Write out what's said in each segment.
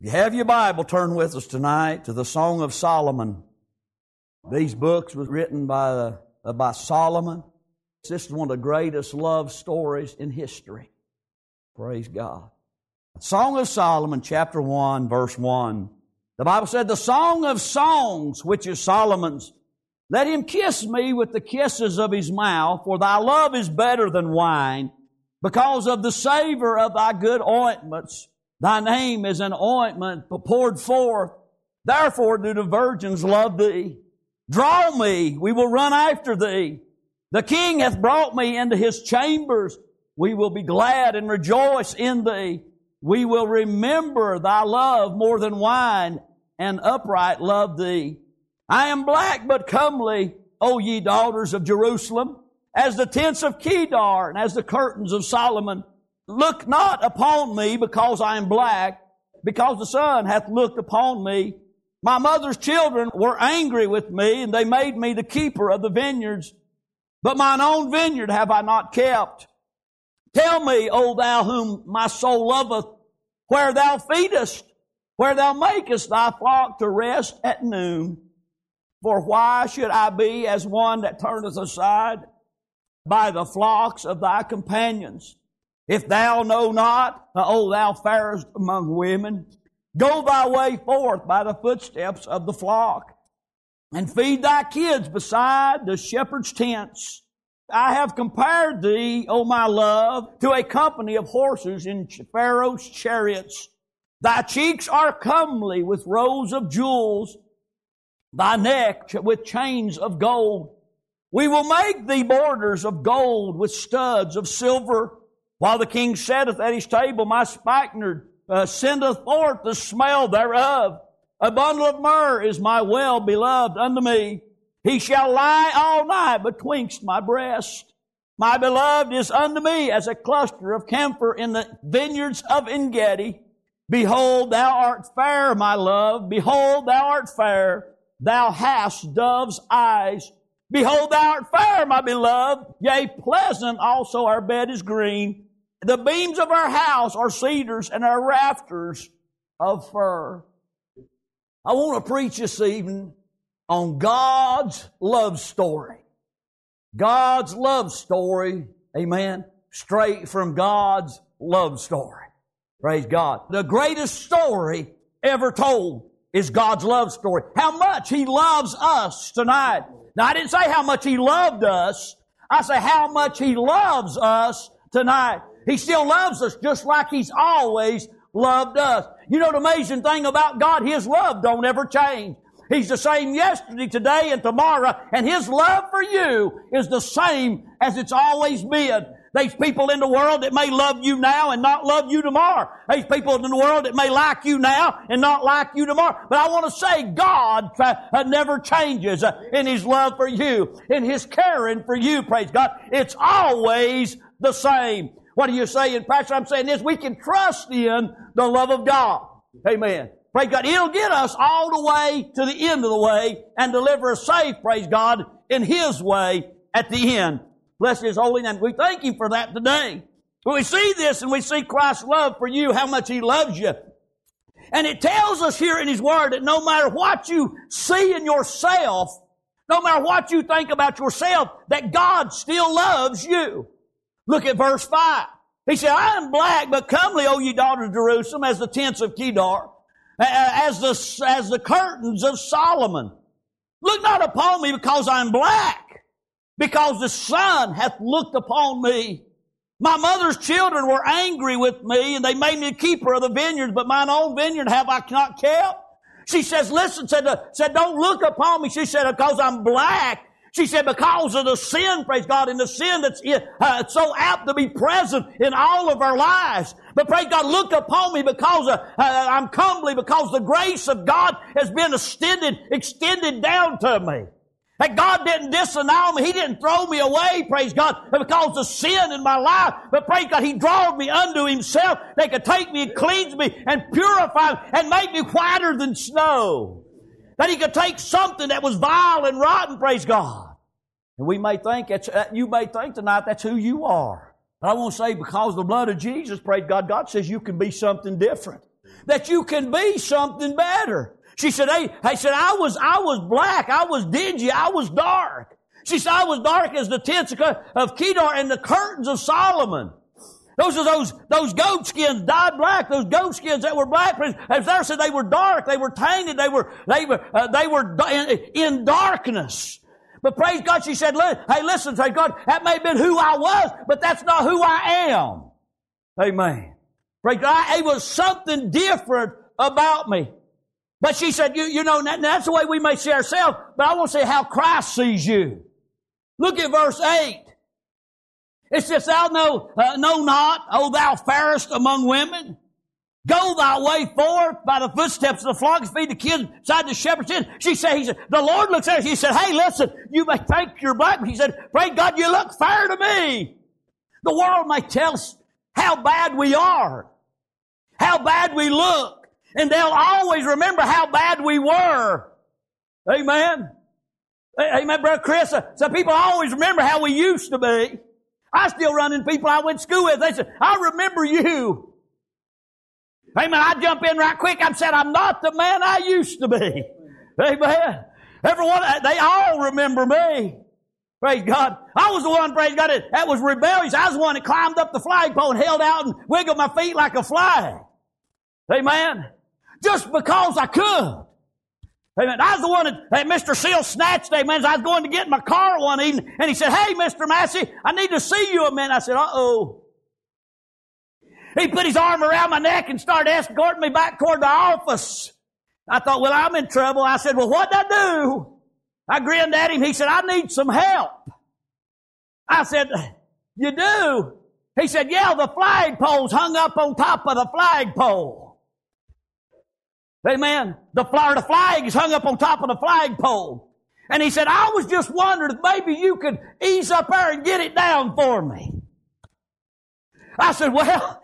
If you have your Bible, turn with us tonight to the Song of Solomon. These books were written by Solomon. This is one of the greatest love stories in history. Praise God. Song of Solomon, chapter 1, verse 1. The Bible said, the Song of Songs, which is Solomon's, let him kiss me with the kisses of his mouth, for thy love is better than wine. Because of the savor of thy good ointments, thy name is an ointment poured forth. Therefore do the virgins love thee. Draw me, we will run after thee. The king hath brought me into his chambers. We will be glad and rejoice in thee. We will remember thy love more than wine, and upright love thee. I am black but comely, O ye daughters of Jerusalem, as the tents of Kedar and as the curtains of Solomon. Look not upon me because I am black, because the sun hath looked upon me. My mother's children were angry with me, and they made me the keeper of the vineyards. But mine own vineyard have I not kept. Tell me, O thou whom my soul loveth, where thou feedest, where thou makest thy flock to rest at noon. For why should I be as one that turneth aside by the flocks of thy companions? If thou know not, O thou fairest among women, go thy way forth by the footsteps of the flock, and feed thy kids beside the shepherd's tents. I have compared thee, O my love, to a company of horses in Pharaoh's chariots. Thy cheeks are comely with rows of jewels, thy neck with chains of gold. We will make thee borders of gold with studs of silver. While the king sitteth at his table, my spikenard sendeth forth the smell thereof. A bundle of myrrh is my well-beloved unto me. He shall lie all night betwixt my breast. My beloved is unto me as a cluster of camphor in the vineyards of En-gedi. Behold, thou art fair, my love. Behold, thou art fair. Thou hast dove's eyes. Behold, thou art fair, my beloved. Yea, pleasant also our bed is green. The beams of our house are cedars, and our rafters of fir. I want to preach this evening on God's love story. God's love story, amen, straight from God's love story. Praise God. The greatest story ever told is God's love story. How much He loves us tonight. Now, I didn't say how much He loved us. I say how much He loves us tonight. He still loves us just like He's always loved us. You know the amazing thing about God? His love don't ever change. He's the same yesterday, today, and tomorrow, and His love for you is the same as it's always been. There's people in the world that may love you now and not love you tomorrow. There's people in the world that may like you now and not like you tomorrow. But I want to say God never changes in His love for you, in His caring for you, praise God. It's always the same. What are you saying, Pastor? I'm saying this, we can trust in the love of God. Amen. Praise God. He'll get us all the way to the end of the way and deliver us safe, praise God, in His way at the end. Bless His holy name. We thank Him for that today. When we see this and we see Christ's love for you, how much He loves you. And it tells us here in His Word that no matter what you see in yourself, no matter what you think about yourself, that God still loves you. Look at verse 5. He said, I am black but comely, O ye daughters of Jerusalem, as the tents of Kedar, as the curtains of Solomon. Look not upon me because I am black, because the sun hath looked upon me. My mother's children were angry with me, and they made me a keeper of the vineyards, but mine own vineyard have I not kept. She says, listen, said, don't look upon me. She said, because I'm black. She said, because of the sin, praise God, and the sin that's so apt to be present in all of our lives. But praise God, look upon me because I'm comely, because the grace of God has been extended down to me. That God didn't disannul me. He didn't throw me away, praise God, because of sin in my life. But praise God, He drawed me unto Himself. They could take me and cleanse me and purify me and make me whiter than snow. That He could take something that was vile and rotten, praise God. And we may think, you may think tonight that's who you are. But I want to say, because of the blood of Jesus, praise God, God says you can be something different. that you can be something better. She said, I said, I was black, I was dingy, I was dark. She said, I was dark as the tents of Kedar and the curtains of Solomon. Those are those goat skins dyed black, those goat skins that were black. As there said, they were dark, they were tainted, they were in darkness. But praise God, she said, hey, listen, praise God, that may have been who I was, but that's not who I am. Amen. Praise God, it was something different about me. But she said, you know, that's the way we may see ourselves, but I want to say how Christ sees you. Look at verse 8. It says, thou know not, O thou fairest among women. Go thy way forth by the footsteps of the flocks, feed the kids beside the shepherd's inn. He said, the Lord looks at her. He said, hey, listen, you may think you're black. He said, praise God, you look fair to me. The world may tell us how bad we are, how bad we look, and they'll always remember how bad we were. Amen. Amen, Brother Chris. So people always remember how we used to be. I still run into people I went to school with. They said, I remember you. Amen. I jump in right quick. I said, I'm not the man I used to be. Amen. Everyone, they all remember me. Praise God. I was the one, praise God, that was rebellious. I was the one that climbed up the flagpole and held out and wiggled my feet like a flag. Amen. Just because I could. Amen. I was the one that Mr. Seal snatched, amen, as I was going to get in my car one evening, and he said, hey, Mr. Massey, I need to see you a minute. I said, uh-oh. He put his arm around my neck and started escorting me back toward the office. I thought, well, I'm in trouble. I said, well, what'd I do? I grinned at him. He said, I need some help. I said, you do? He said, yeah, the flagpole's hung up on top of the flagpole. Amen. The flag is hung up on top of the flagpole. And he said, I was just wondering if maybe you could ease up there and get it down for me. I said, well,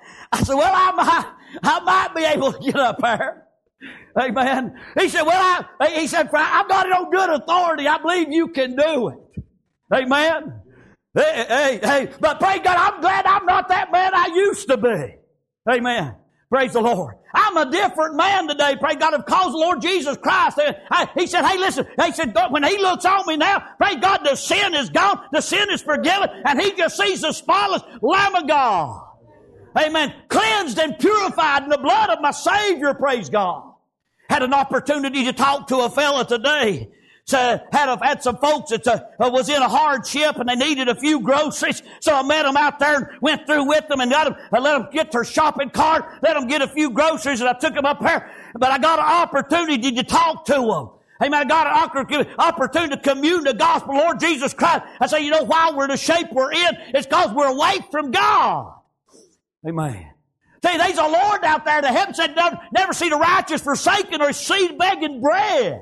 I might be able to get up there. Amen. He said, I've got it on good authority. I believe you can do it. Amen. Hey, but praise God, I'm glad I'm not that man I used to be. Amen. Praise the Lord. I'm a different man today. Praise God, because the Lord Jesus Christ. He said, hey, listen. He said, when He looks on me now, praise God, the sin is gone. The sin is forgiven. And He just sees the spotless Lamb of God. Amen. Cleansed and purified in the blood of my Savior. Praise God. Had an opportunity to talk to a fella today. So had some folks that was in a hardship and they needed a few groceries. So I met them out there and went through with them and let them get their shopping cart, let them get a few groceries, and I took them up there. But I got an opportunity to talk to them. Amen. I got an opportunity to commune the gospel of Lord Jesus Christ. I say, you know why we're in the shape we're in? It's because we're away from God. Amen. See, there's a Lord out there that heaven said never see the righteous forsaken or his seed begging bread.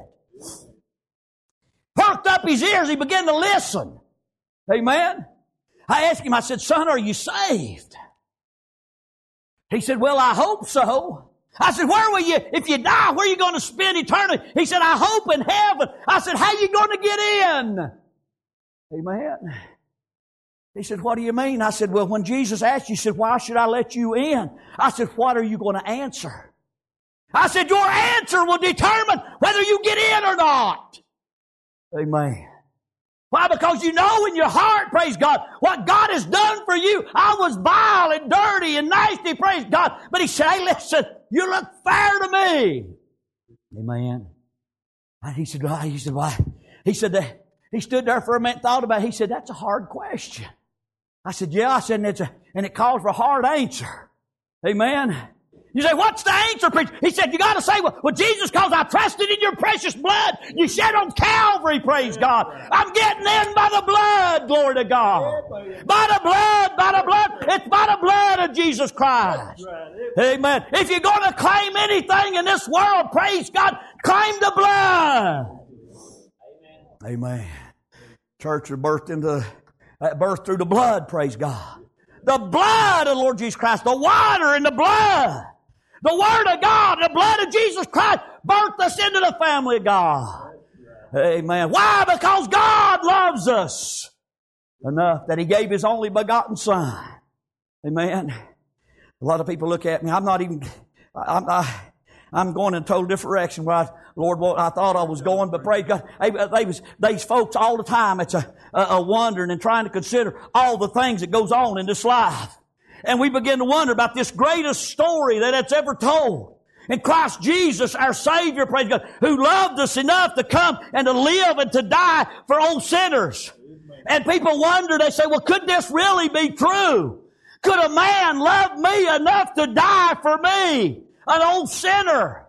Perked up his ears, he began to listen. Amen. I asked him, I said, son, are you saved? He said, well, I hope so. I said, where will you, if you die, where are you going to spend eternity? He said, I hope in heaven. I said, how are you going to get in? Amen. He said, what do you mean? I said, well, when Jesus asked you, he said, why should I let you in? I said, what are you going to answer? I said, your answer will determine whether you get in or not. Amen. Why? Because you know in your heart, praise God, what God has done for you. I was vile and dirty and nasty, praise God. But He said, hey, listen, you look fair to me. Amen. And he said, why? He said, he stood there for a minute, thought about it. He said, that's a hard question. I said, yeah. I said, and it calls for a hard answer. Amen. You say, what's the answer, preacher? He said, you got to say, well, Jesus, because I trusted in your precious blood. You shed on Calvary, praise God. I'm getting in by the blood, glory to God. By the blood. It's by the blood of Jesus Christ. Amen. If you're going to claim anything in this world, praise God, claim the blood. Amen. Church was birthed through the blood, praise God. The blood of the Lord Jesus Christ, the water and the blood. The Word of God, the blood of Jesus Christ birthed us into the family of God. Amen. Why? Because God loves us enough that He gave His only begotten Son. Amen. A lot of people look at me. I'm not even I'm going in a total different direction where Lord, I thought I was going, but praise God. These folks all the time, it's a wondering and trying to consider all the things that goes on in this life. And we begin to wonder about this greatest story that it's ever told. In Christ Jesus, our Savior, praise God, who loved us enough to come and to live and to die for old sinners. And people wonder, they say, well, could this really be true? Could a man love me enough to die for me, an old sinner?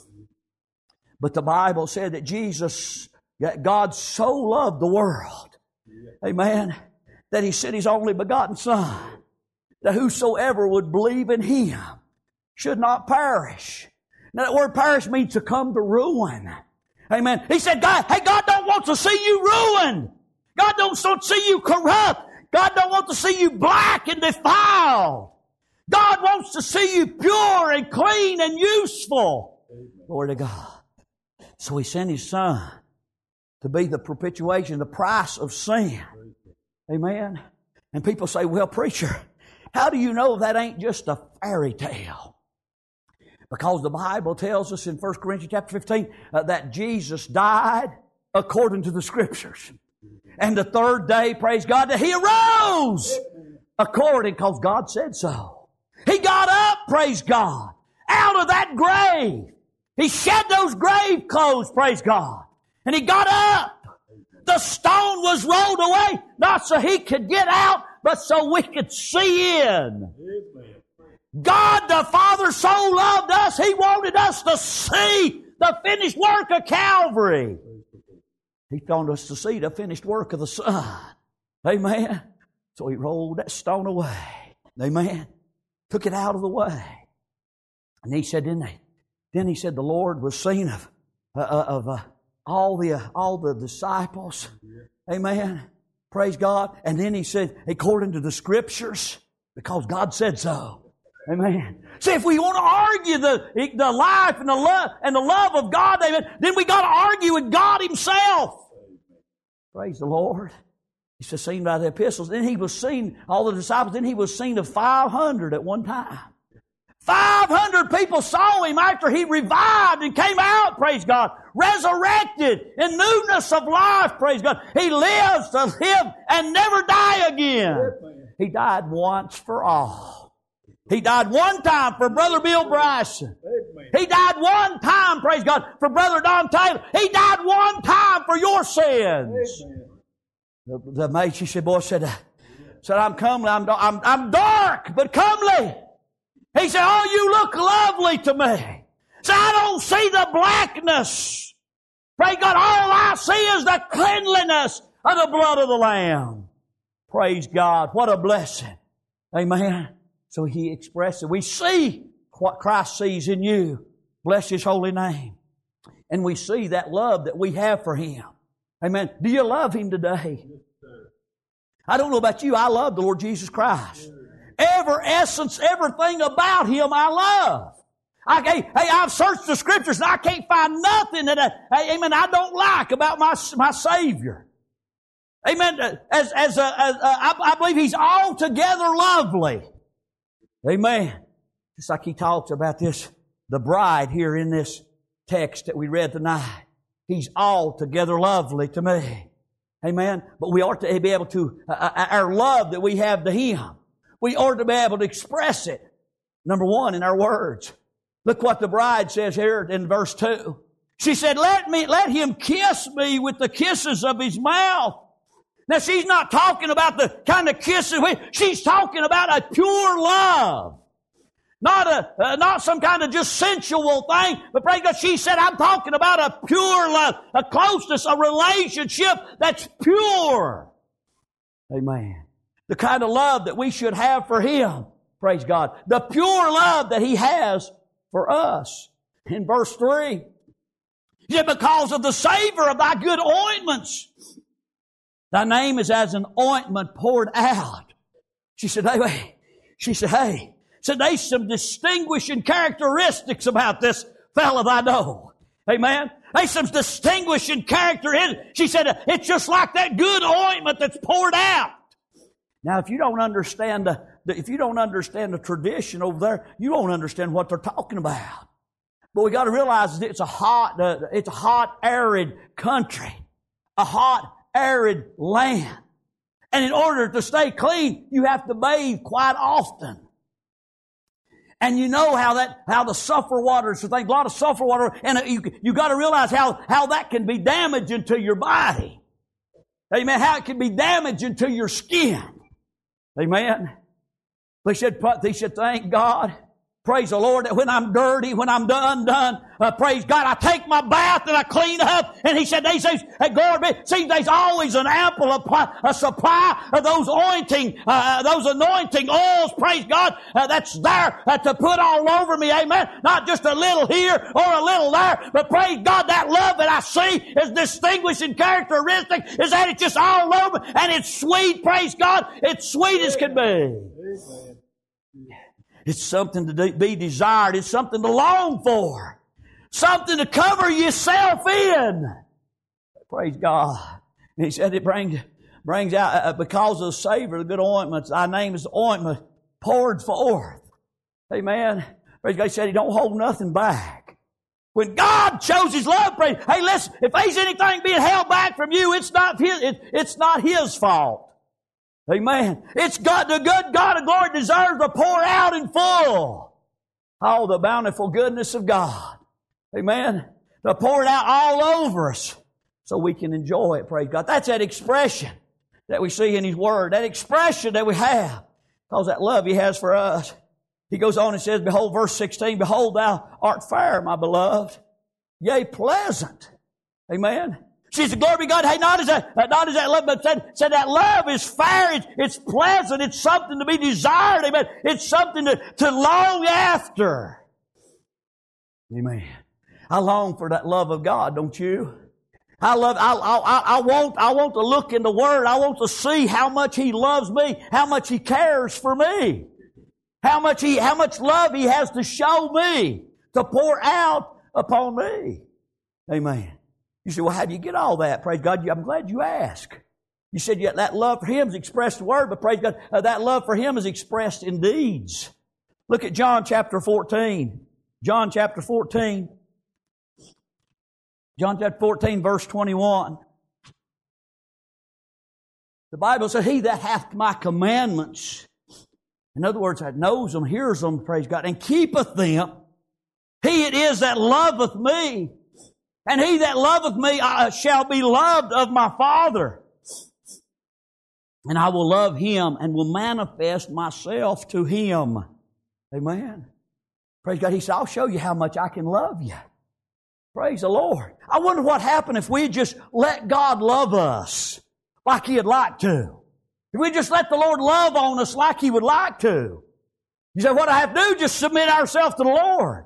But the Bible said that God so loved the world, amen, that He sent His only begotten Son, that whosoever would believe in Him should not perish. Now that word perish means to come to ruin. Amen. He said, God don't want to see you ruined. God don't want to see you corrupt. God don't want to see you black and defiled. God wants to see you pure and clean and useful. Glory to God. So He sent His Son to be the propitiation, the price of sin. Amen. And people say, well, preacher, how do you know that ain't just a fairy tale? Because the Bible tells us in 1 Corinthians chapter 15 that Jesus died according to the Scriptures. And the third day, praise God, that He arose according, because God said so. He got up, praise God, out of that grave. He shed those grave clothes, praise God. And He got up. The stone was rolled away, not so He could get out, but so we could see in. God the Father so loved us, He wanted us to see the finished work of Calvary. He wanted us to see the finished work of the Son. Amen. So He rolled that stone away. Amen. Took it out of the way. And He said, then He said the Lord was seen of all the disciples. Amen. Praise God. And then He said, according to the Scriptures, because God said so. Amen. See, if we want to argue the life and the love of God, amen, then we got to argue with God Himself. Praise the Lord. He said, seen by the epistles. Then He was seen, all the disciples, then He was seen of 500 at one time. 500 people saw Him after He revived and came out, praise God, resurrected in newness of life, praise God. He lives to live and never die again. He died once for all. He died one time for Brother Bill Bryson. He died one time, praise God, for Brother Don Taylor. He died one time for your sins. The maid, she said, boy, said, I'm comely, I'm dark, but comely. He said, oh, you look lovely to me. So I don't see the blackness. Praise God, all I see is the cleanliness of the blood of the Lamb. Praise God, what a blessing. Amen. So He expressed it. We see what Christ sees in you. Bless His holy name. And we see that love that we have for Him. Amen. Do you love Him today? I don't know about you. I love the Lord Jesus Christ. Every essence, everything about Him I love. I've searched the Scriptures and I can't find nothing that I don't like about my Savior. Amen. I believe He's altogether lovely. Amen. Just like He talks about this, the bride here in this text that we read tonight. He's altogether lovely to me. Amen. But we ought to be able to, our love that we have to Him, we ought to be able to express it. Number one, in our words. Look what the bride says here in verse 2. She said, let him kiss me with the kisses of his mouth. Now, she's not talking about the kind of kisses. She's talking about a pure love. Not some kind of just sensual thing. But praise God, she said, I'm talking about a pure love, a closeness, a relationship that's pure. Amen. The kind of love that we should have for Him. Praise God. The pure love that He has for us. In verse 3, He said, because of the savor of thy good ointments, thy name is as an ointment poured out. She said, hey, there's some distinguishing characteristics about this fella that I know. Amen. There's some distinguishing characteristics. She said, it's just like that good ointment that's poured out. Now, if you don't understand if you don't understand the tradition over there, you won't understand what they're talking about. But we got to realize that it's a hot, arid country, a hot, arid land. And in order to stay clean, you have to bathe quite often. And you know how the sulfur water is a thing, a lot of sulfur water, and you got to realize how that can be damaging to your body. Amen. How it can be damaging to your skin. Amen. They should thank God. Praise the Lord that when I'm dirty, when I'm done, praise God, I take my bath and I clean up. And He said, see, there's always an ample supply of those anointing oils, praise God, that's there to put all over me, amen. Not just a little here or a little there, but praise God, that love that I see is distinguishing characteristic is that it's just all over and it's sweet, praise God. It's sweet as can be. Amen. It's something to be desired. It's something to long for. Something to cover yourself in. Praise God. And He said it brings out, because of the savor, the good ointments, thy name is the ointment poured forth. Amen. Praise God. He said He don't hold nothing back. When God shows His love, praise, hey, listen, if there's anything being held back from you, it's not His fault. Amen. It's God, the good God of glory deserves to pour out in full. Oh, the bountiful goodness of God. Amen. To pour it out all over us so we can enjoy it, praise God. That's that expression that we see in His Word. That expression that we have. Because that love He has for us. He goes on and says, behold, verse 16, behold, thou art fair, my beloved. Yea, pleasant. Amen. She said, glory be God. Hey, not as that love, but said that love is fair. It's pleasant. It's something to be desired. Amen. It's something to long after. Amen. I long for that love of God, don't you? I want to look in the Word. I want to see how much He loves me, how much He cares for me, how much love He has to show me, to pour out upon me. Amen. You say, well, how do you get all that? Praise God. I'm glad you asked. You said, yeah, that love for Him is expressed in word, but praise God, that love for Him is expressed in deeds. Look at John chapter 14. John chapter 14. John chapter 14, verse 21. The Bible says, he that hath my commandments, in other words, that knows them, hears them, praise God, and keepeth them, he it is that loveth me. And he that loveth me shall be loved of my Father. And I will love him and will manifest myself to him. Amen. Praise God. He said, I'll show you how much I can love you. Praise the Lord. I wonder what happened if we just let God love us like He'd like to. If we just let the Lord love on us like He would like to. You say, what I have to do? Just submit ourselves to the Lord.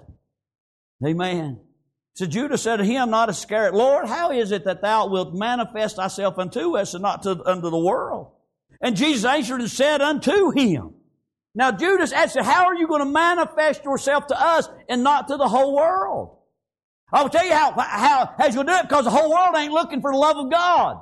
Amen. So Judah said to Him, not Iscariot, Lord, how is it that Thou wilt manifest Thyself unto us and not unto the world? And Jesus answered and said unto him. Now Judas asked, how are you going to manifest yourself to us and not to the whole world? I will tell you how you'll do it, because the whole world ain't looking for the love of God.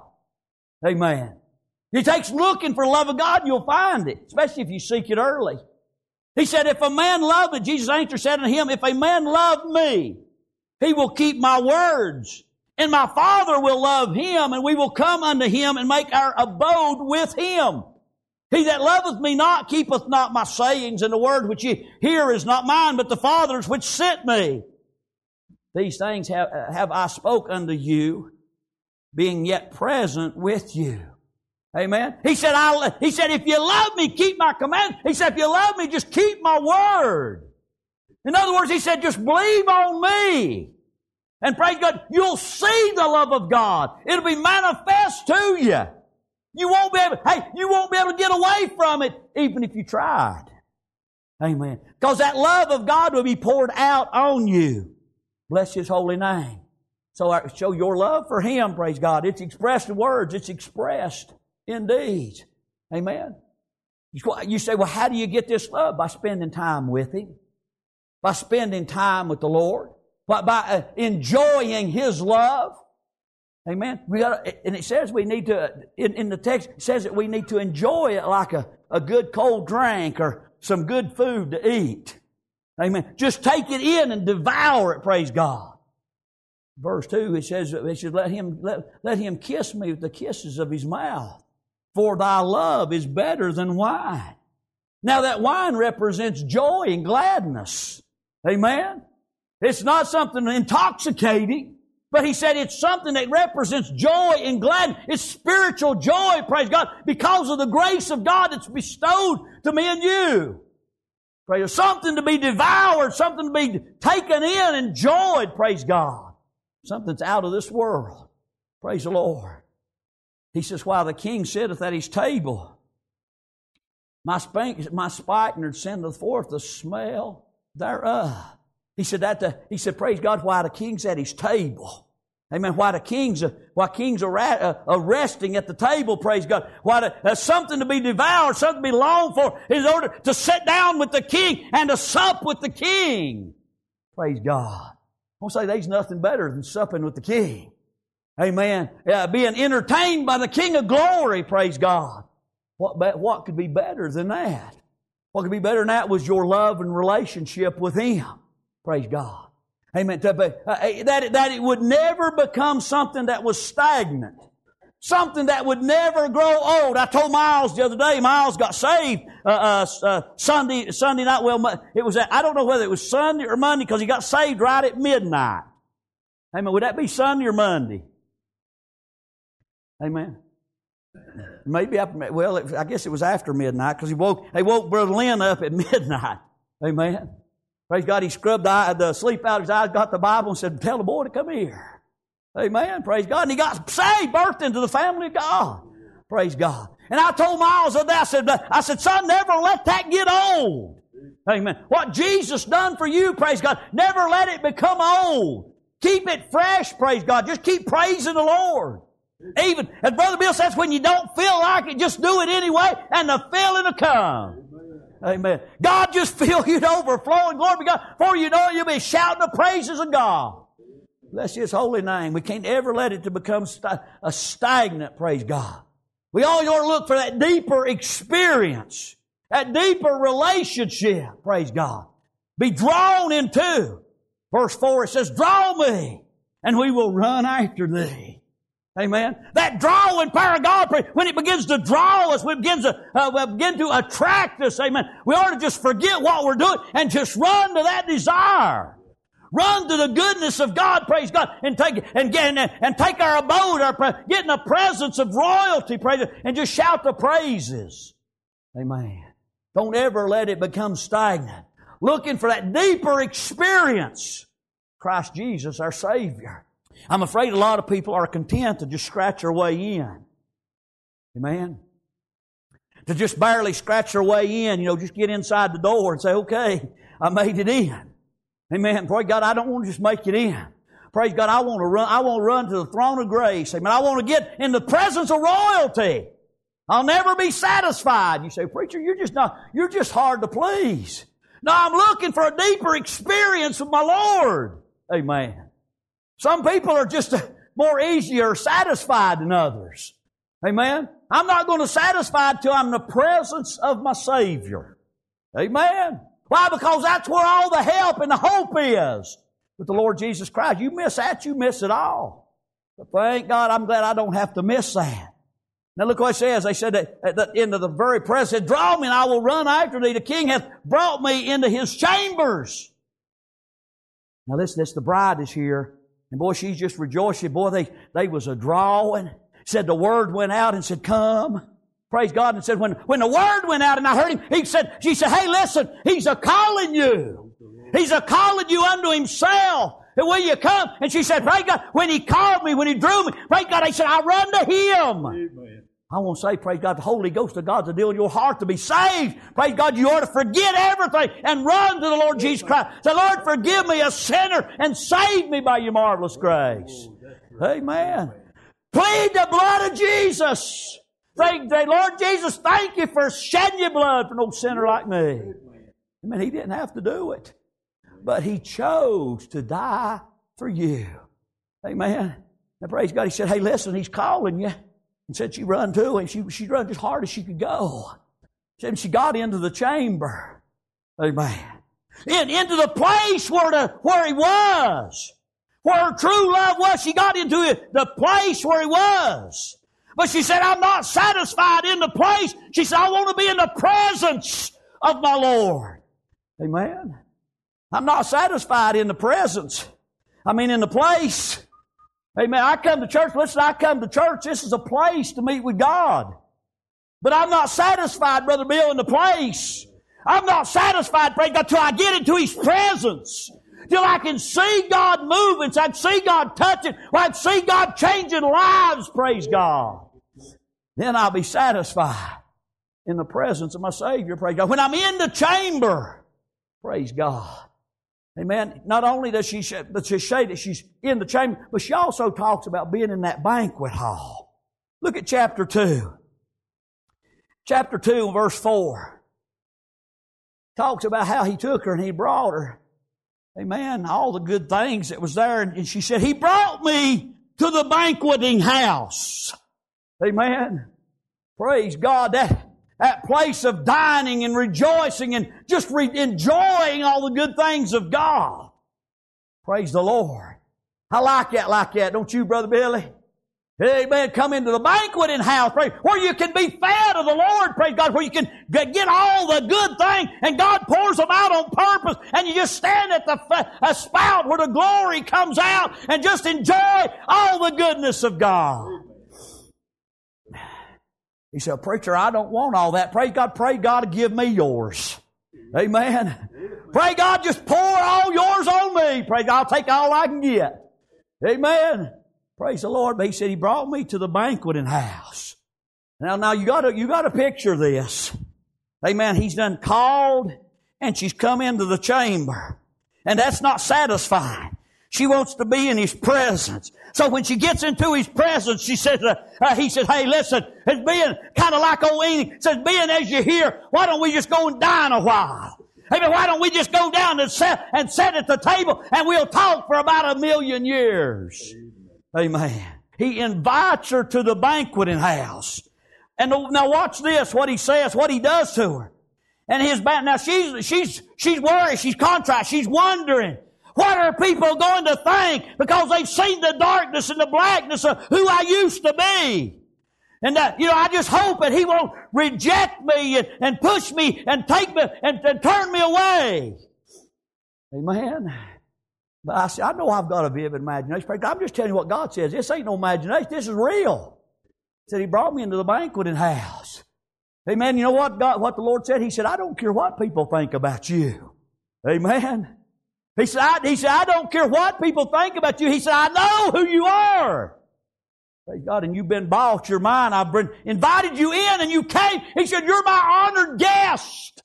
Amen. It takes looking for the love of God, you'll find it, especially if you seek it early. He said, if a man love me, Jesus answered said unto him, if a man love me, he will keep my words, and my Father will love him, and we will come unto him and make our abode with him. He that loveth me not keepeth not my sayings, and the word which ye hear is not mine, but the Father's which sent me. These things have I spoke unto you, being yet present with you. Amen. He said, if you love me, keep my commandments. He said, if you love me, just keep my word. In other words, He said, just believe on me. And praise God, you'll see the love of God. It'll be manifest to you. You won't be able to get away from it, even if you tried. Amen. Because that love of God will be poured out on you. Bless His holy name. So show your love for Him, praise God. It's expressed in words. It's expressed in deeds. Amen. You say, well, how do you get this love? By spending time with Him. By spending time with the Lord. By enjoying His love. Amen. And it says we need to, in the text, it says that we need to enjoy it like a good cold drink or some good food to eat. Amen. Just take it in and devour it, praise God. Verse 2, it says, let him kiss me with the kisses of his mouth, for thy love is better than wine. Now that wine represents joy and gladness. Amen. It's not something intoxicating, but he said it's something that represents joy and gladness. It's spiritual joy, praise God, because of the grace of God that's bestowed to me and you. Praise, something to be devoured, something to be taken in, enjoyed, praise God. Something's out of this world. Praise the Lord. He says, while the king sitteth at his table, my spikenard sendeth forth the smell thereof. He said, praise God, while the king's at his table. Amen. While kings are resting at the table, praise God. While there's something to be devoured, something to be longed for, in order to sit down with the king and to sup with the king. Praise God. I want to say there's nothing better than supping with the king. Amen. Being entertained by the King of glory, praise God. What could be better than that? What could be better than that was your love and relationship with Him. Praise God. Amen. That it would never become something that was stagnant. Something that would never grow old. I told Miles the other day, Miles got saved Sunday night. Well, it was I don't know whether it was Sunday or Monday because he got saved right at midnight. Amen. Would that be Sunday or Monday? Amen. Maybe I guess it was after midnight because they woke Brother Lynn up at midnight. Amen. Praise God, he scrubbed the sleep out of his eyes, got the Bible and said, tell the boy to come here. Amen. Praise God. And he got saved, birthed into the family of God. Praise God. And I told Miles of that, I said, son, never let that get old. Amen. What Jesus done for you, praise God, never let it become old. Keep it fresh, praise God. Just keep praising the Lord. Even, as Brother Bill says, when you don't feel like it, just do it anyway, and the feeling will come. Amen. God just fill you to overflowing. Glory be to God. Before you know it, you'll be shouting the praises of God. Bless His holy name. We can't ever let it to become a stagnant, praise God. We always ought to look for that deeper experience, that deeper relationship, praise God. Be drawn into. Verse 4, it says, draw me, and we will run after thee. Amen. That drawing power of God, when it begins to draw us, we begin to attract us. Amen. We ought to just forget what we're doing and just run to that desire. Run to the goodness of God, praise God, and take our abode, get in the presence of royalty, praise God, and just shout the praises. Amen. Don't ever let it become stagnant. Looking for that deeper experience. Christ Jesus, our Savior. I'm afraid a lot of people are content to just scratch their way in. Amen. To just barely scratch their way in, just get inside the door and say, okay, I made it in. Amen. Praise God, I don't want to just make it in. Praise God, I want to run to the throne of grace. Amen. I want to get in the presence of royalty. I'll never be satisfied. You say, preacher, you're just hard to please. No, I'm looking for a deeper experience with my Lord. Amen. Some people are just more easier satisfied than others. Amen. I'm not going to satisfy until I'm in the presence of my Savior. Amen. Why? Because that's where all the help and the hope is. With the Lord Jesus Christ. You miss that, you miss it all. But thank God, I'm glad I don't have to miss that. Now look what it says. They said that at the end of the very prayer, said, draw me and I will run after thee. The King hath brought me into His chambers. Now listen, the bride is here. And boy, she's just rejoicing. Boy, they was a drawing. Said the word went out and said, come. Praise God. And said, when the word went out and I heard him, she said, hey, listen, He's a-calling you. He's a-calling you unto Himself. And will you come? And she said, praise God, when He called me, when He drew me, praise God, I said, I run to Him. Amen. I want to say, praise God, the Holy Ghost of God's a deal in your heart to be saved. Praise God, you ought to forget everything and run to the Lord Jesus Christ. Say, Lord, forgive me, a sinner, and save me by your marvelous grace. Amen. Plead the blood of Jesus. Say, Lord Jesus, thank you for shedding your blood for no sinner like me. Amen. He didn't have to do it, but He chose to die for you. Amen. Now, praise God, He said, hey, listen, He's calling you. And said she run to him. She run as hard as she could go. And she got into the chamber. Amen. Into the place where he was. Where her true love was. She got into the place where he was. But she said, I'm not satisfied in the place. She said, I want to be in the presence of my Lord. Amen. I'm not satisfied in the presence. I mean in the place. Amen. I come to church. Listen, I come to church. This is a place to meet with God. But I'm not satisfied, Brother Bill, in the place. I'm not satisfied, praise God, till I get into His presence. Till I can see God moving, so I can see God touching, or I can see God changing lives, praise God. Then I'll be satisfied in the presence of my Savior, praise God. When I'm in the chamber, praise God. Amen. Not only does she say that she's in the chamber, but she also talks about being in that banquet hall. Look at chapter 2. Chapter 2 verse 4. Talks about how He took her and He brought her. Amen. All the good things that was there. And she said, He brought me to the banqueting house. Amen. Praise God. That place of dining and rejoicing and just enjoying all the good things of God. Praise the Lord. I like that, don't you, Brother Billy? Amen. Come into the banqueting house, praise, where you can be fed of the Lord, praise God, where you can get all the good things, and God pours them out on purpose, and you just stand at the spout where the glory comes out and just enjoy all the goodness of God. He said, preacher, I don't want all that. Praise God to give me yours. Amen. Pray God, just pour all yours on me. Praise God, I'll take all I can get. Amen. Praise the Lord. But He said He brought me to the banqueting house. Now you got to picture this. Amen. He's done called and she's come into the chamber. And that's not satisfying. She wants to be in His presence. So when she gets into His presence, she says, He said, hey, listen, it's being kind of like old Enoch. It says, being as you're here, why don't we just go and dine a while? Amen. Why don't we just go down and sit at the table and we'll talk for about 1,000,000 years? Amen. He invites her to the banqueting house. And now watch this, what He says, what He does to her. And now she's worried, she's contrite, she's wondering, what are people going to think? Because they've seen the darkness and the blackness of who I used to be. And I just hope that He won't reject me and push me and take me and turn me away. Amen. But I said, I know I've got a vivid imagination. I'm just telling you what God says. This ain't no imagination. This is real. He said He brought me into the banqueting house. Amen. You know what the Lord said? He said, I don't care what people think about you. Amen. He said, I don't care what people think about you. He said, I know who you are. Praise God. And you've been bought. You're mine. I've invited you in and you came. He said, you're my honored guest.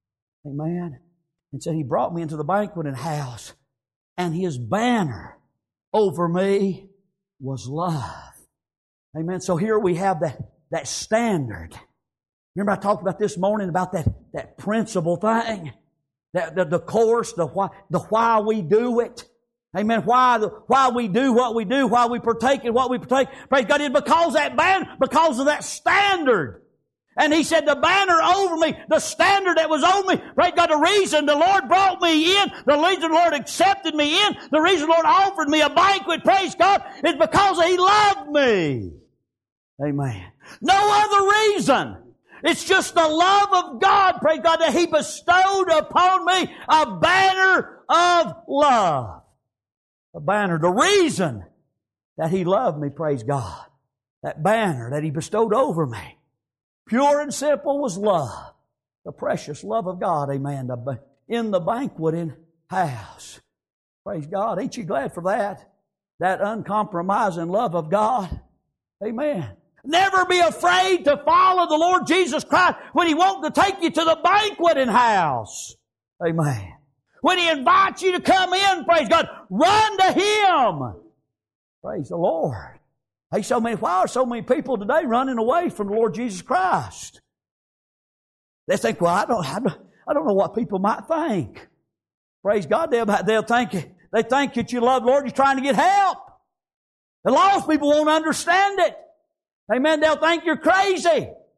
Amen. And said He brought me into the banqueting house. And His banner over me was love. Amen. So here we have that standard. Remember I talked about this morning about that principle thing? The course, the why we do it. Amen. Why we do what we do, why we partake in what we partake. Praise God, it's because of that standard. And He said, the banner over me, the standard that was over me, praise God, the reason the Lord brought me in, the reason the Lord accepted me in, the reason the Lord offered me a banquet, praise God, is because He loved me. Amen. No other reason. It's just the love of God, praise God, that He bestowed upon me a banner of love. A banner. The reason that He loved me, praise God. That banner that He bestowed over me. Pure and simple was love. The precious love of God, amen, in the banqueting house. Praise God. Ain't you glad for that? That uncompromising love of God. Amen. Never be afraid to follow the Lord Jesus Christ when He wants to take you to the banqueting house. Amen. When He invites you to come in, praise God, run to Him. Praise the Lord. Hey, why are so many people today running away from the Lord Jesus Christ? They think, well, I don't know what people might think. Praise God, they'll think that you love the Lord, you're trying to get help. The lost people won't understand it. Amen. They'll think you're crazy.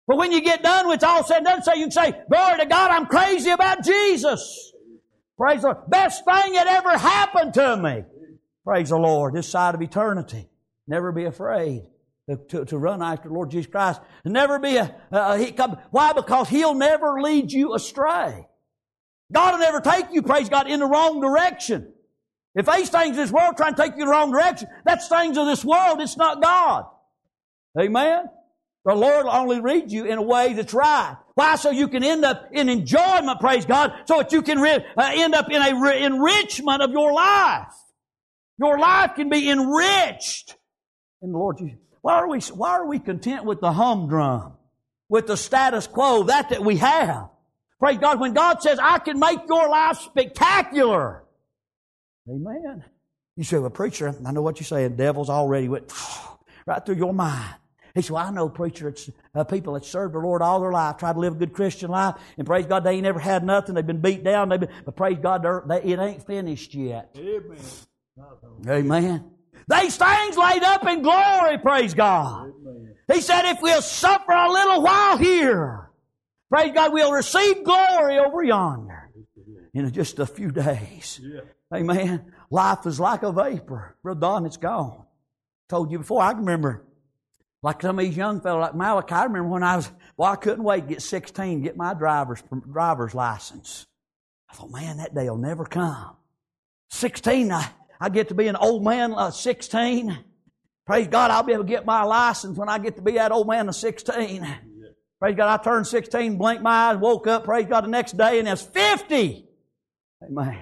But when you get done with it's all said and done, so you can say, glory to God, I'm crazy about Jesus. Praise the Lord. Best thing that ever happened to me. Praise the Lord. This side of eternity. Never be afraid to run after the Lord Jesus Christ. Never be why? Because He'll never lead you astray. God will never take you, praise God, in the wrong direction. If these things in this world try to take you in the wrong direction, that's things of this world. It's not God. Amen? The Lord will only lead you in a way that's right. Why? So you can end up in enjoyment, praise God, so that you can end up in a enrichment of your life. Your life can be enriched in the Lord Jesus. Why are we content with the humdrum, with the status quo, that we have? Praise God, when God says, I can make your life spectacular. Amen. You say, well, preacher, I know what you're saying. Devils already went right through your mind. He said, well, I know, preacher, it's people that served the Lord all their life, tried to live a good Christian life, and praise God, they ain't never had nothing. They've been beat down. But praise God, it ain't finished yet. Amen. Amen. These things laid up in glory, praise God. Amen. He said, if we'll suffer a little while here, praise God, we'll receive glory over yonder in just a few days. Yeah. Amen. Life is like a vapor. Brother Don, it's gone. Told you before, I can remember, like some of these young fellows like Malachi, I remember when I couldn't wait to get 16, get my driver's license. I thought, man, that day will never come. 16, I get to be an old man, 16. Praise God, I'll be able to get my license when I get to be that old man of 16. Yeah. Praise God, I turned 16, blinked my eyes, woke up, praise God, the next day, and I was 50. Amen.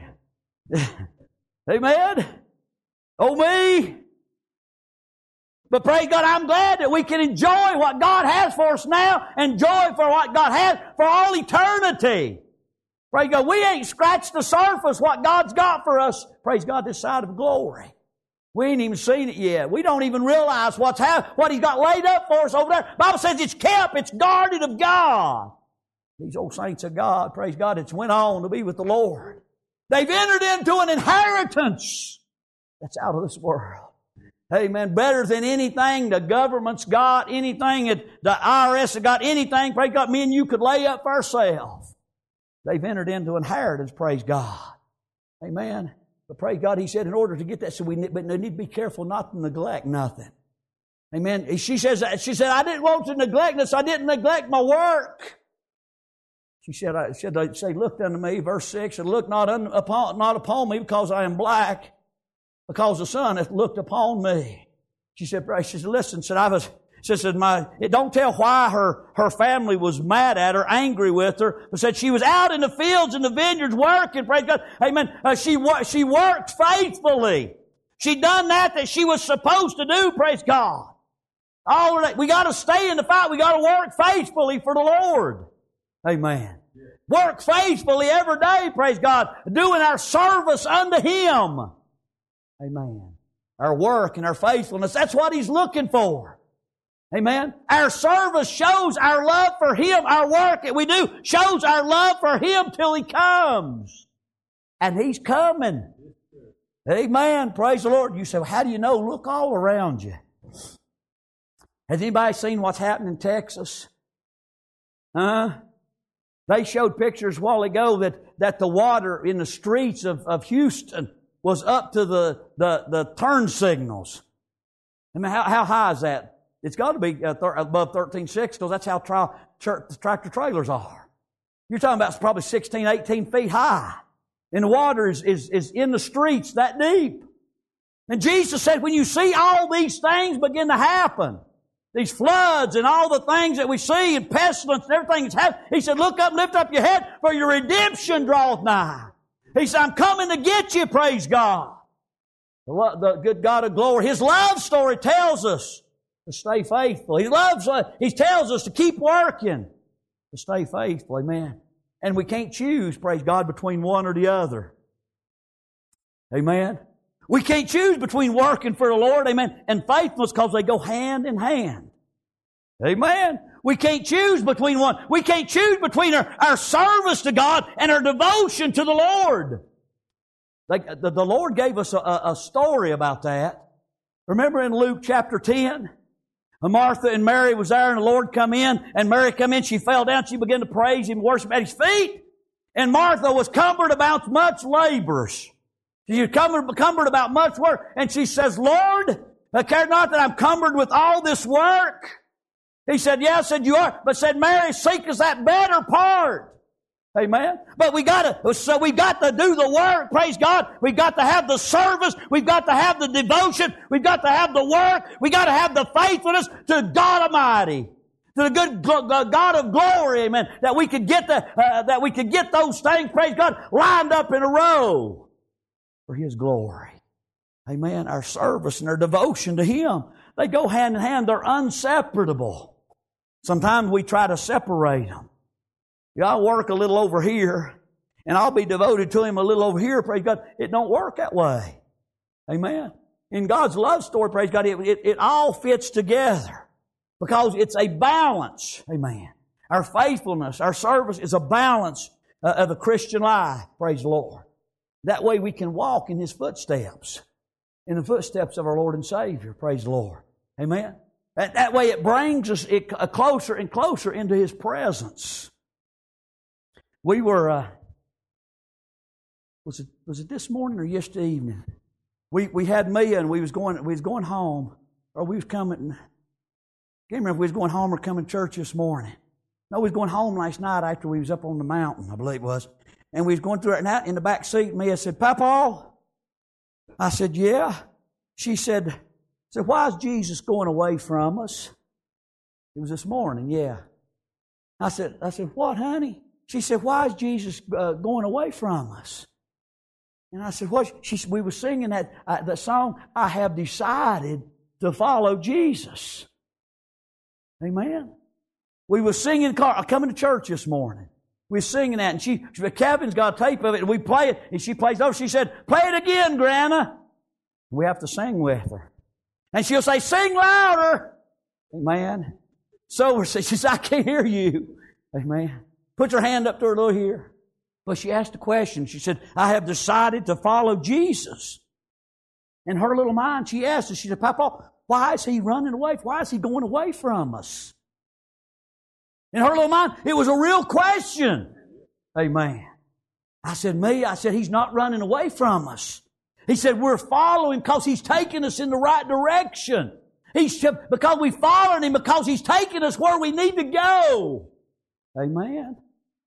Amen. Oh me. But praise God, I'm glad that we can enjoy what God has for us now, enjoy for what God has for all eternity. Praise God, we ain't scratched the surface what God's got for us, praise God, this side of glory. We ain't even seen it yet. We don't even realize what He's got laid up for us over there. The Bible says it's kept, it's guarded of God. These old saints of God, praise God, it's went on to be with the Lord. They've entered into an inheritance that's out of this world. Amen. Better than anything the government's got, anything that the IRS has got, anything, praise God, me and you could lay up for ourselves. They've entered into inheritance, praise God. Amen. But praise God, He said in order to get that, so we need to be careful not to neglect nothing. Amen. She said, I didn't want to neglect this. I didn't neglect my work. She said, look unto me, verse 6, and look not upon me because I am black, because the sun hath looked upon me. She said, listen, it don't tell why her family was mad at her, angry with her, but said she was out in the fields and the vineyards working, praise God. Amen. She worked faithfully. She done that she was supposed to do, praise God. All of that. We got to stay in the fight. We got to work faithfully for the Lord. Amen. Yeah. Work faithfully every day, praise God, doing our service unto Him. Amen. Our work and our faithfulness, that's what He's looking for. Amen. Our service shows our love for Him. Our work that we do shows our love for Him till He comes. And He's coming. Amen. Praise the Lord. You say, well, how do you know? Look all around you. Has anybody seen what's happening in Texas? They showed pictures a while ago that the water in the streets of Houston was up to the turn signals. I mean, how high is that? It's got to be above 13.6 because that's how tractor trailers are. You're talking about probably 16, 18 feet high. And the water is in the streets that deep. And Jesus said, when you see all these things begin to happen, these floods and all the things that we see and pestilence and everything that's happening, He said, look up and lift up your head for your redemption draweth nigh. He said, I'm coming to get you, praise God. The good God of glory. His love story tells us to stay faithful. He tells us to keep working, to stay faithful. Amen. And we can't choose, praise God, between one or the other. Amen. We can't choose between working for the Lord, amen, and faithfulness because they go hand in hand. Amen. We can't choose between one. We can't choose between our service to God and our devotion to the Lord. The Lord gave us a story about that. Remember in Luke chapter 10? And Martha and Mary was there, and the Lord come in, and Mary come in, she fell down, she began to praise Him, worship at His feet. And Martha was cumbered about much labors. She was cumbered about much work. And she says, Lord, I care not that I'm cumbered with all this work. He said, yeah, said you are. But said, Mary, seekest that better part. Amen. But we got to do the work. Praise God. We've got to have the service. We've got to have the devotion. We've got to have the work. We've got to have the faithfulness to God Almighty, to the good God of glory. Amen. That we could get those things, praise God, lined up in a row for His glory. Amen. Our service and our devotion to Him, they go hand in hand. They're inseparable. Sometimes we try to separate them. Yeah, I'll work a little over here, and I'll be devoted to Him a little over here, praise God. It don't work that way. Amen. In God's love story, praise God, it all fits together because it's a balance. Amen. Our faithfulness, our service is a balance of the Christian life, praise the Lord. That way we can walk in His footsteps, in the footsteps of our Lord and Savior, praise the Lord. Amen. That way it brings us closer and closer into His presence. We were, was it this morning or yesterday evening? We had Mia and we was going home, or we was coming. I can't remember if we was going home or coming to church this morning. No, we was going home last night after we was up on the mountain, I believe it was. And we was going through it, and out in the back seat, Mia said, Papa? I said, yeah. She said, why is Jesus going away from us? It was this morning, yeah. I said, what, honey? She said, why is Jesus going away from us? And I said, what? We were singing that song, I have decided to follow Jesus. Amen. We were singing in the car, coming to church this morning. We were singing that, and Kevin's got a tape of it, and we play it, and she plays it over. She said, play it again, Grandma. We have to sing with her. And she'll say, sing louder. Amen. So she says, I can't hear you. Amen. Put your hand up to her little here. But she asked a question. She said, I have decided to follow Jesus. In her little mind, she asked us, she said, Papa, why is He running away? Why is He going away from us? In her little mind, it was a real question. Amen. I said, He's not running away from us. He said, we're following because He's taking us in the right direction. Because we followed Him, because He's taking us where we need to go. Amen.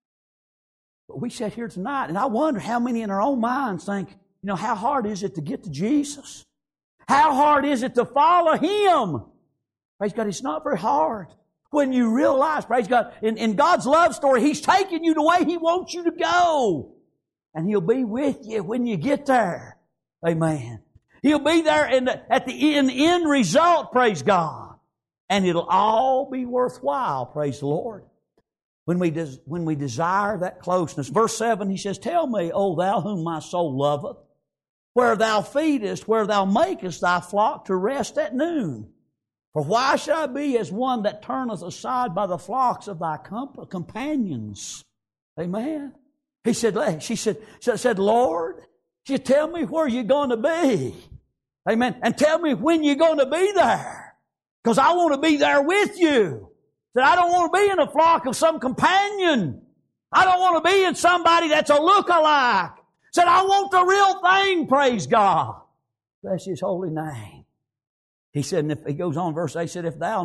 But we sat here tonight, and I wonder how many in our own minds think, how hard is it to get to Jesus? How hard is it to follow Him? Praise God, it's not very hard. When you realize, praise God, in God's love story, He's taking you the way He wants you to go. And He'll be with you when you get there. Amen. He'll be there at the end result, praise God. And it'll all be worthwhile, praise the Lord. When we desire that closeness. Verse 7, He says, tell me, O Thou whom my soul loveth, where Thou feedest, where Thou makest Thy flock to rest at noon. For why should I be as one that turneth aside by the flocks of Thy companions? Amen. She said, Lord, you tell me where you're going to be. Amen. And tell me when you're going to be there. Because I want to be there with you. Said, I don't want to be in a flock of some companion. I don't want to be in somebody that's a look-alike. Said, I want the real thing, praise God. Bless His holy name. He said, and if he goes on, verse 8, he said, if thou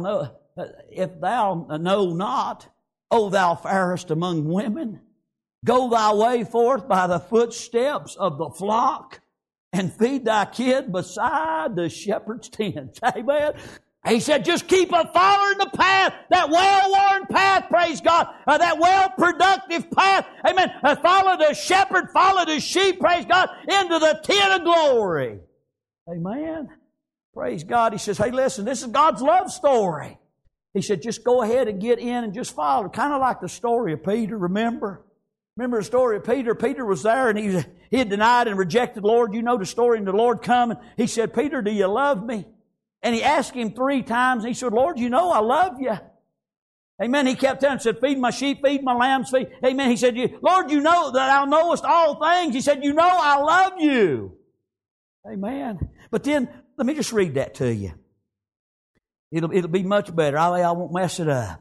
know not, O thou fairest among women, go thy way forth by the footsteps of the flock, and feed thy kid beside the shepherd's tent. Amen. He said, just keep following the path, that well-worn path, praise God, that well-productive path. Amen. Follow the shepherd, follow the sheep, praise God, into the tent of glory. Amen. Praise God. He says, hey, listen, this is God's love story. He said, just go ahead and get in and just follow. Kind of like the story of Peter, remember? Remember the story of Peter? Peter was there and he had denied and rejected the Lord. You know the story, and the Lord come and He said, Peter, do you love me? And He asked him 3 times, and he said, Lord, you know I love you. Amen. He kept telling him, said, feed my sheep, feed my lambs, feed. Amen. He said, Lord, you know that Thou knowest all things. He said, you know I love you. Amen. But then, let me just read that to you. It'll be much better. I won't mess it up.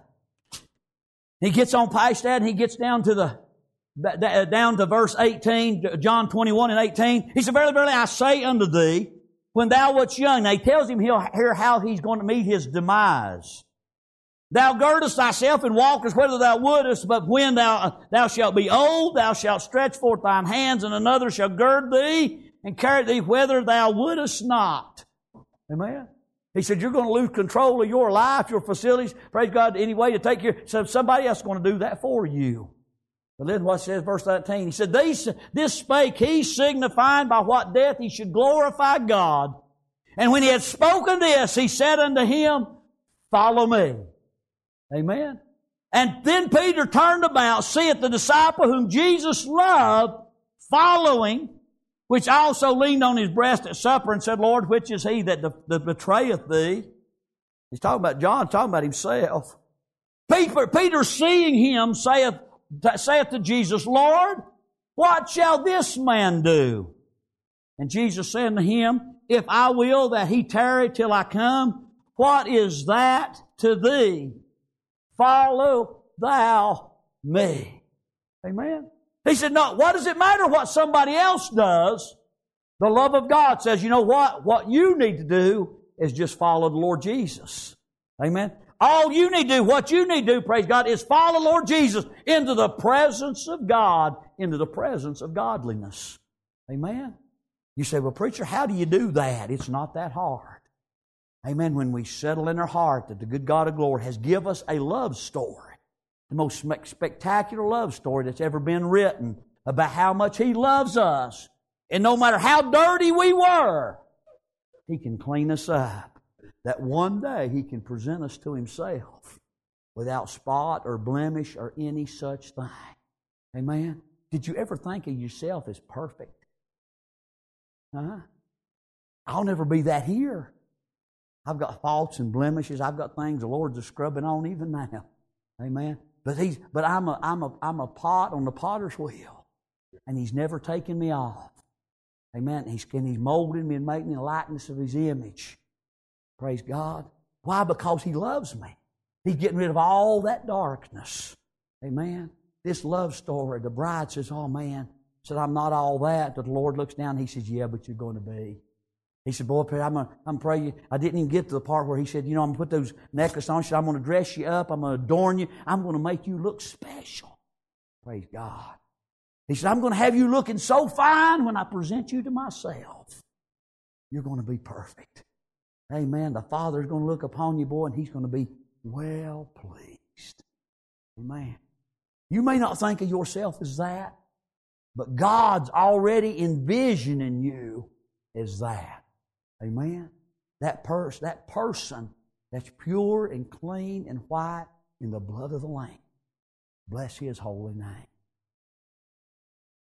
He gets on past that and he gets down to verse 18, John 21 and 18. He said, Verily, verily, I say unto thee, when thou wast young. Now he tells him here how he's going to meet his demise. Thou girdest thyself and walkest whither thou wouldest, but when thou shalt be old, thou shalt stretch forth thine hands, and another shall gird thee and carry thee whither thou wouldest not. Amen. He said, you're going to lose control of your life, your facilities. Praise God, any way to take care. So somebody else is going to do that for you. But listen what it says, verse 19. He said, this spake he, signifying by what death he should glorify God. And when he had spoken this, he said unto him, Follow me. Amen. And then Peter turned about, seeth the disciple whom Jesus loved, following, which also leaned on his breast at supper and said, Lord, which is he that betrayeth thee? He's talking about John, talking about himself. Peter seeing him saith to Jesus, Lord, what shall this man do? And Jesus said unto him, If I will that he tarry till I come, what is that to thee? Follow thou me. Amen. He said, no, what does it matter what somebody else does? The love of God says, you know what? What you need to do is just follow the Lord Jesus. Amen. All you need to do, what you need to do, praise God, is follow Lord Jesus into the presence of God, into the presence of godliness. Amen. You say, well, preacher, how do you do that? It's not that hard. Amen. When we settle in our heart that the good God of glory has given us a love story, the most spectacular love story that's ever been written about how much He loves us. And no matter how dirty we were, He can clean us up. That one day He can present us to Himself without spot or blemish or any such thing. Amen. Did you ever think of yourself as perfect? I'll never be that here. I've got faults and blemishes. I've got things the Lord's just scrubbing on even now. Amen. But I'm a pot on the potter's wheel, and He's never taken me off. Amen. He's molded me and made me in the likeness of His image. Praise God. Why? Because He loves me. He's getting rid of all that darkness. Amen. This love story, the bride says, oh man, said, I'm not all that. But the Lord looks down and He says, yeah, but you're going to be. He said, boy, I'm praying. I didn't even get to the part where He said, you know, I'm going to put those necklaces on. He said, I'm going to dress you up. I'm going to adorn you. I'm going to make you look special. Praise God. He said, I'm going to have you looking so fine when I present you to myself. You're going to be perfect. Amen. The Father's going to look upon you, boy, and He's going to be well pleased. Amen. You may not think of yourself as that, but God's already envisioning you as that. Amen. That person that's pure and clean and white in the blood of the Lamb. Bless His holy name.